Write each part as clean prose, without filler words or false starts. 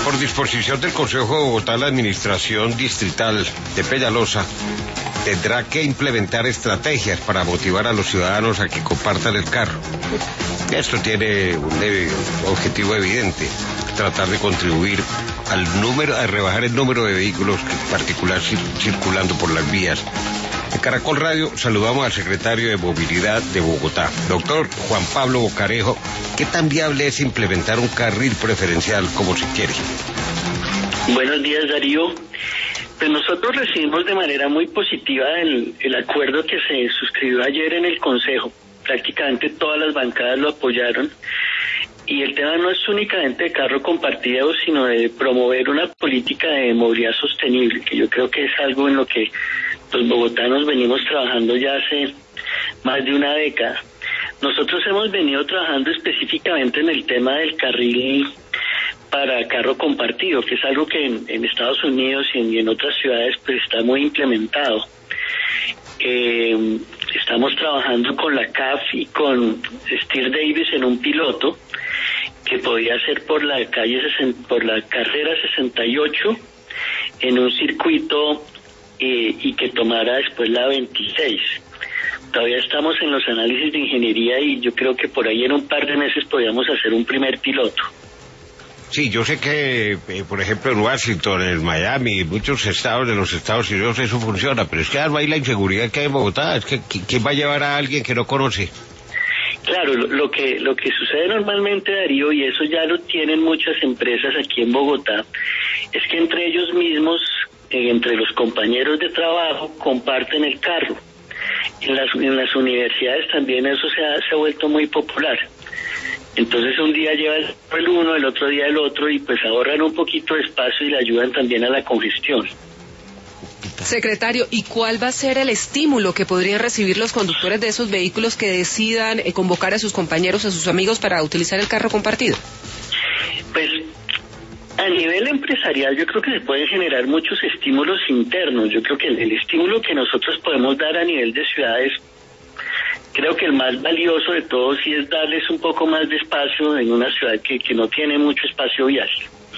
Por disposición del Consejo de Bogotá, la administración distrital de Peñalosa tendrá que implementar estrategias para motivar a los ciudadanos a que compartan el carro. Esto tiene un objetivo evidente: tratar de contribuir a rebajar el número de vehículos particulares circulando por las vías. En Caracol Radio saludamos al secretario de Movilidad de Bogotá, doctor Juan Pablo Bocarejo. ¿Qué tan viable es implementar un carril preferencial como se quiere? Buenos días, Darío. Pues nosotros recibimos de manera muy positiva el acuerdo que se suscribió ayer en el Consejo. Prácticamente todas las bancadas lo apoyaron. Y el tema no es únicamente de carro compartido, sino de promover una política de movilidad sostenible, que yo creo que es algo en lo que los bogotanos venimos trabajando ya hace más de una década. Nosotros hemos venido trabajando específicamente en el tema del carril para carro compartido, que es algo que en Estados Unidos y en otras ciudades pues está muy implementado. Estamos trabajando con la CAF y con Steer Davis en un piloto que podía ser por la carrera 68 en un circuito y que tomara después la 26. Todavía estamos en los análisis de ingeniería y yo creo que por ahí en un par de meses podríamos hacer un primer piloto. Sí, yo sé que, por ejemplo, en Washington, en Miami, en muchos estados de los Estados Unidos eso funciona, pero es que además hay la inseguridad que hay en Bogotá. Es que ¿quién va a llevar a alguien que no conoce? Claro, lo que sucede normalmente, Darío, y eso ya lo tienen muchas empresas aquí en Bogotá, es que entre ellos mismos, entre los compañeros de trabajo, comparten el carro. En las universidades también eso se ha vuelto muy popular. Entonces un día lleva el uno, el otro día el otro, y pues ahorran un poquito de espacio y le ayudan también a la congestión. Secretario, ¿y cuál va a ser el estímulo que podrían recibir los conductores de esos vehículos que decidan convocar a sus compañeros, a sus amigos para utilizar el carro compartido? Pues a nivel empresarial yo creo que se pueden generar muchos estímulos internos. Yo creo que el estímulo que nosotros podemos dar a nivel de ciudades, creo que el más valioso de todos sí es darles un poco más de espacio en una ciudad que no tiene mucho espacio vial.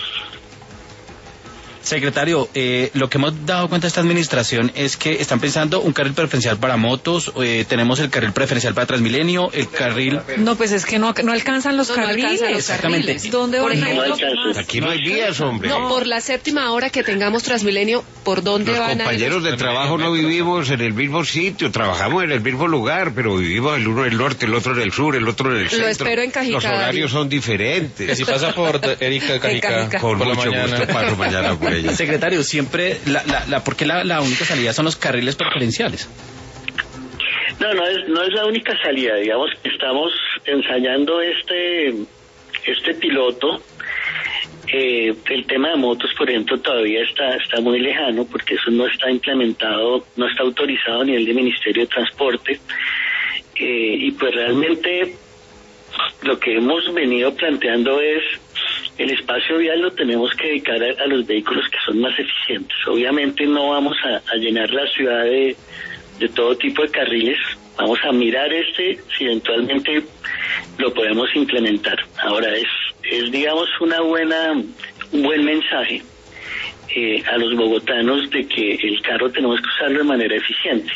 Secretario, lo que hemos dado cuenta de esta administración es que están pensando un carril preferencial para motos, tenemos el carril preferencial para Transmilenio, el carril... No, pues es que no alcanzan los carriles. Exactamente. ¿Dónde van a ir los demás? Aquí no hay vías, hombre. No, por la séptima hora que tengamos Transmilenio, ¿por dónde Los van a ir? Los compañeros de trabajo no vivimos en el mismo sitio, trabajamos en el mismo lugar, pero vivimos el uno en el norte, el otro en el sur, el otro en el centro. Lo espero en Cajicá. Los horarios son diferentes. Que si pasa por Erika de Cajicá. Con mucho gusto paso mañana por ella. Secretario, siempre, ¿por qué la única salida son los carriles preferenciales? No es la única salida, digamos que estamos ensayando este piloto. El tema de motos, por ejemplo, todavía está muy lejano porque eso no está implementado, no está autorizado a nivel del Ministerio de Transporte. Y pues realmente lo que hemos venido planteando es el espacio vial lo tenemos que dedicar a los vehículos que son más eficientes. Obviamente no vamos a llenar la ciudad de todo tipo de carriles. Vamos a mirar si eventualmente lo podemos implementar. Ahora es digamos un buen mensaje a los bogotanos de que el carro tenemos que usarlo de manera eficiente.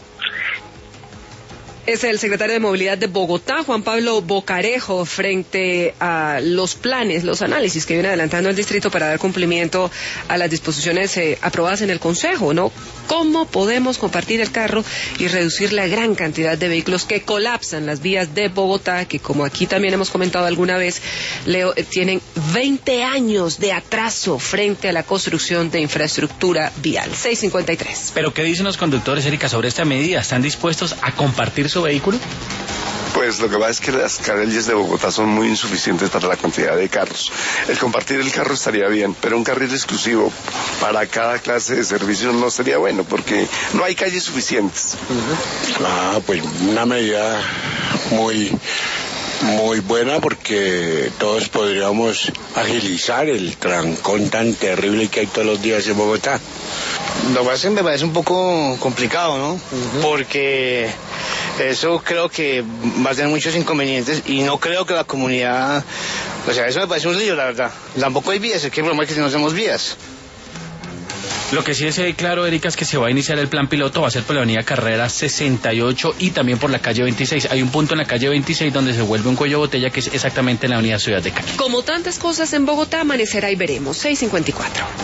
Es el secretario de Movilidad de Bogotá, Juan Pablo Bocarejo, frente a los planes, los análisis que viene adelantando el distrito para dar cumplimiento a las disposiciones aprobadas en el Consejo, ¿no? ¿Cómo podemos compartir el carro y reducir la gran cantidad de vehículos que colapsan las vías de Bogotá, que como aquí también hemos comentado alguna vez, Leo, tienen 20 años de atraso frente a la construcción de infraestructura vial? 6:53. ¿Pero qué dicen los conductores, Erika, sobre esta medida? ¿Están dispuestos a compartir su vehículo? Pues lo que pasa es que las calles de Bogotá son muy insuficientes para la cantidad de carros. El compartir el carro estaría bien, pero un carril exclusivo para cada clase de servicios no sería bueno, porque no hay calles suficientes. Pues una medida muy buena, porque todos podríamos agilizar el trancón tan terrible que hay todos los días en Bogotá. Lo que pasa es que me parece un poco complicado, ¿no? Porque eso creo que va a tener muchos inconvenientes y no creo que la comunidad O sea, eso me parece un lío, la verdad. Tampoco hay vías, es que el problema es que no tenemos vías. Lo que sí es claro, Erika, es que se va a iniciar el plan piloto, va a ser por la avenida Carrera 68 y también por la calle 26. Hay un punto en la calle 26 donde se vuelve un cuello de botella, que es exactamente en la avenida Ciudad de Cali. Como tantas cosas en Bogotá, amanecerá y veremos. 6:54.